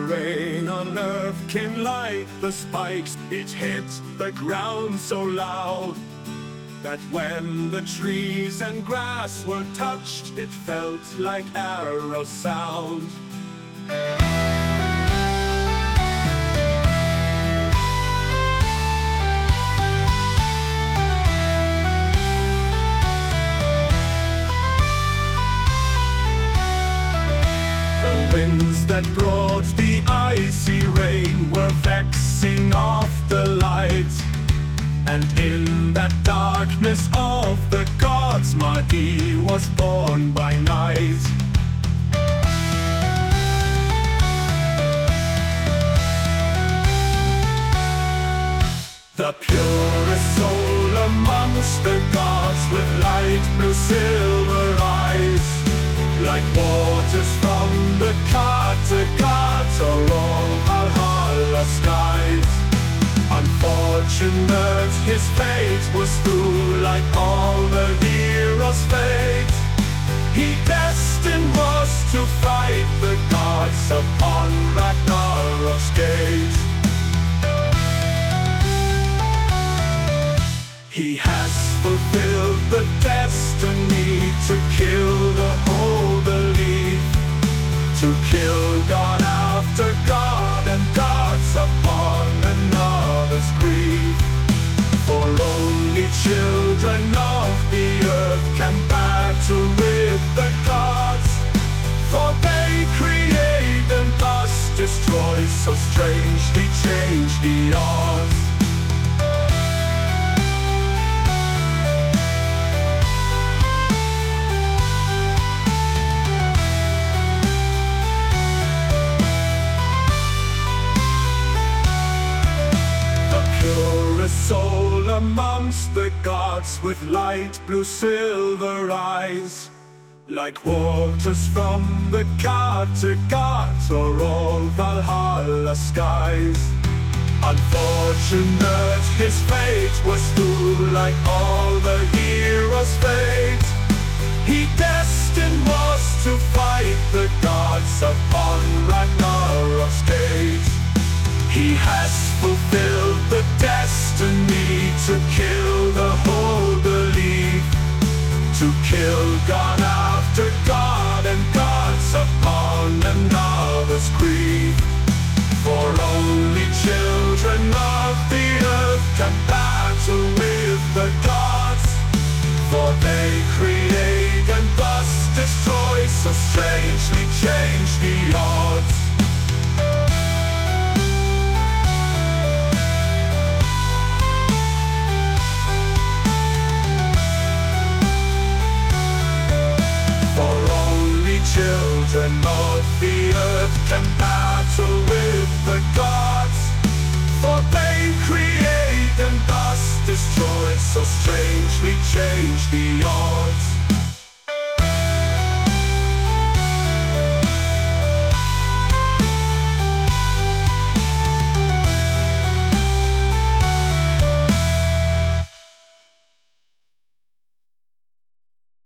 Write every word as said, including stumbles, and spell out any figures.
rain on earth came like the spikes. It hit the ground so loud that when the trees and grass were touched, it felt like arrow sound. The winds that brought the icy rain were vexing off the light, and in that darkness of the gods, Mahdi was born by night. The purest soul amongst the gods, with light blue silver eyes, like waters from the Kattegat or all Valhalla skies. Unfortunate his fate was through, like all the heroes' fate. He destined was to fight the gods upon Ragnarok's gate. He has fulfilled the destiny to kill the whole belief, to kill God after God and gods upon another's grief. For only children of the earth can battle with the gods, for they create and thus destroy, so strangely change the odds. Soul amongst the gods, with light blue silver eyes, like waters from the Kattegat or all Valhalla skies. Unfortunate his fate was through, like all the heroes' fate. He destined was to fight the gods upon Ragnarok's gate. He has fulfilled the destiny to kill the whole belief, to kill God after God and gods upon another's grief. For only children of the earth can battle with the gods, for they create and thus destroy, so strangely change the odds.